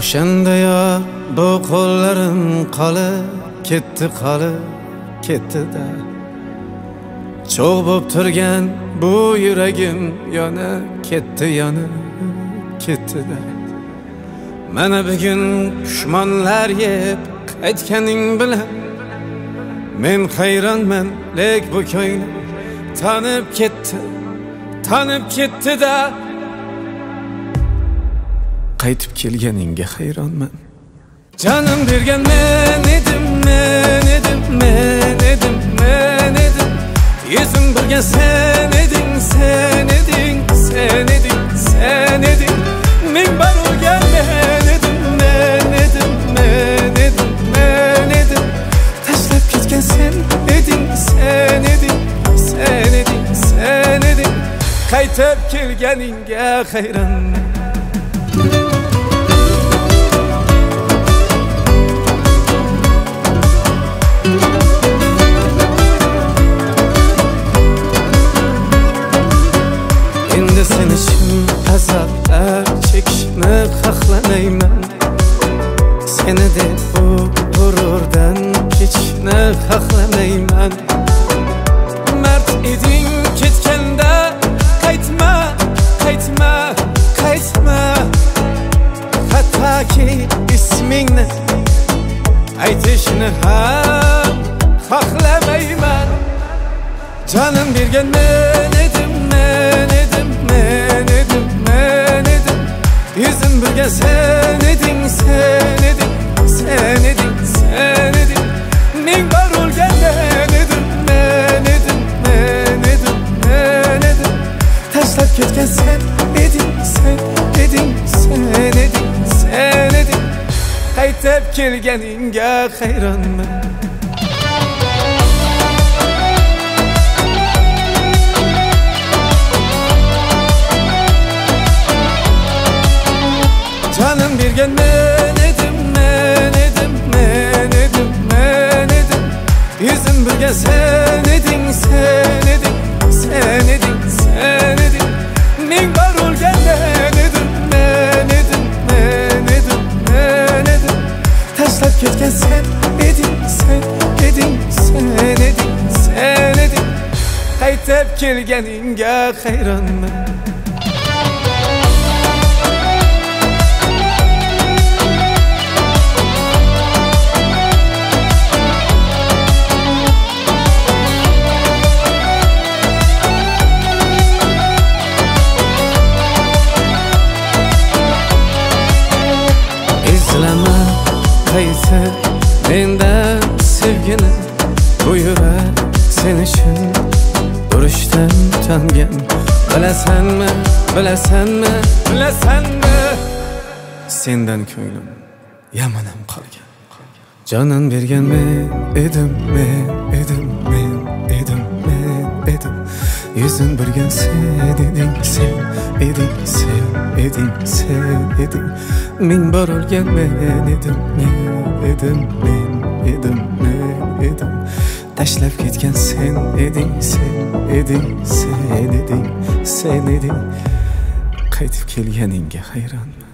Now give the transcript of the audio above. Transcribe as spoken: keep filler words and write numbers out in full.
O'shanda yo bu qo'llarim qolib ketdi, qolib ketdi-da. Cho'g' bo'p turgan bu yuragim yonib ketdi, yonib ketdi-da. Mana bugun pushmonlar yeb qaytganing bilan men hayronman, lek bu ko'nglim tanib ketdi, tanib ketdi-da. Qaytib kelganingga hayronman. Canım bergan men edim, men edim, men edim, men edim. Yuzim bilgan sen eding, sen eding, sen eding, sen eding. Ming bar urgan men edim, men edim, men edim, men edim. Tashlab ketgan sen eding, sen eding, sen eding, sen eding. Qaytib kelganingga hayronman. Sen için azaplar çekişini xohlamayman. Seni de bu g'ururdan kechishni xohlamayman. Mard eding ketganda qaytma, qaytma, qaytma. Hattoki ismingni aytishni ham xohlamayman. Canım bergan men edim, men edim, men edim, men edim. Yuzim bilgan sen eding, sen eding, sen eding, sen eding. Ming bar urgan men edim, men edim, men edim, men edim. Tashlab ketgan sen eding, sen eding, sen eding, sen eding. Qaytib kelganingga hayronman. Canım bergan men edim, men edim, men edim, men edim. Yuzim bilgan sen eding, sen eding, sen eding, sen eding. Ming bar urgan men edim, men edim, men edim, men edim. Tashlab ketgan sen eding, sen eding, sen eding, sen eding. Qaytib kelganingga hayronman. İzleme qaytib mendan sevgini. Bu yurak sen için urushdan tangan. Bilasanmi, bilasanmi, bilasanmi? Sendan ko'nglim yamanam qolgan. Canım bergan men edim, men edim, men edim, men edim. Yuzim bilgan sen eding, sen eding, sen eding, sen eding. Ming bar urgan men edim, men edim, men edim, men edim. Tashlab ketgan sen eding, sen eding, sen eding, sen eding. Qaytib kelganingga hayronman.